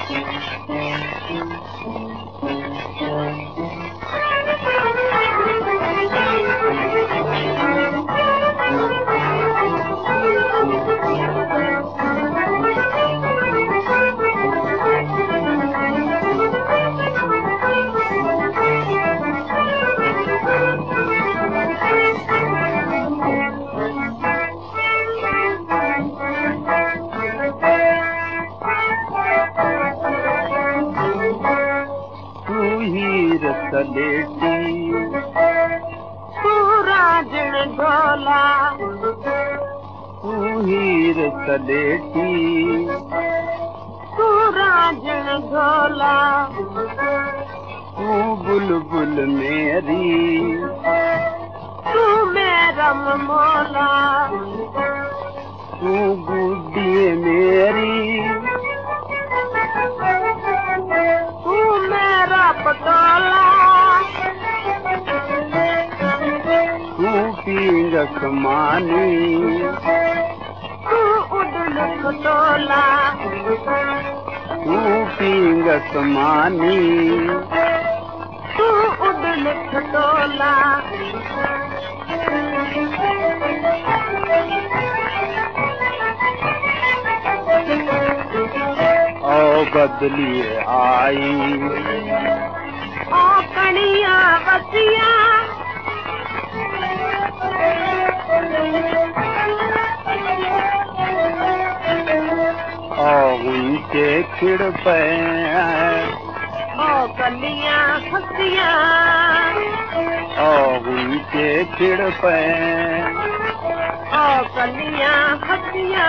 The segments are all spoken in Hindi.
सलेटी तू राजन ढोला, तू हीर सलेटी तू राजन ढोला, तू बुलबुल मेरी तू मेरा ममोला, तू गुड्डी मेरी तू मेरा पटोला, तू पींगस मानी तू उड़न खटोला, तू पींगस मानी तू उड़न खटोला। ओ बदलिए आई ओ कनिया बसिया, ओ उनके खिड़ पे ओ कलियां हंसिया, ओ उनके खिड़ पे ओ कलियां हंसिया,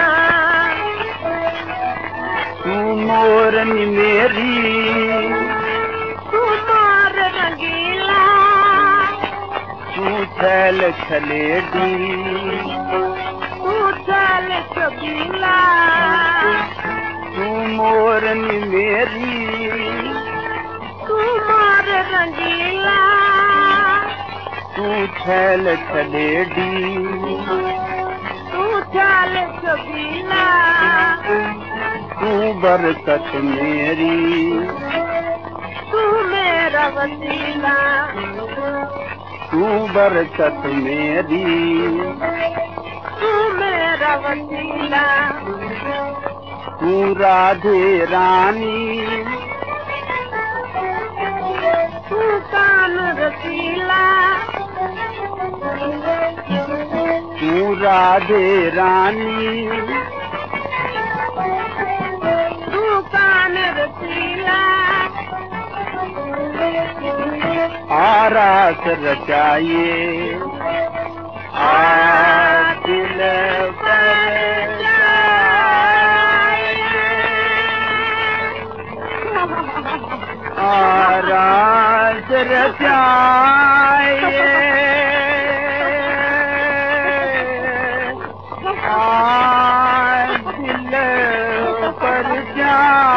तू मोरनी मेरी तू मोर रंगीला, तू छैल छलेडी तू छैल छबीला, तू मोरनी मेरी तू मोर रंगीला, तू छैल छलेडी तू छैल छबीला, तू बरकत मेरी तू मेरा वसीला, तू बरकत मेरी तू मेरा वसीला, तू राधे रानी तू कान रसीला, तू राधे रानी तू कान रसीला, आरास रचाइए आ दिल पर आरास रचाइए आ दिल पर जा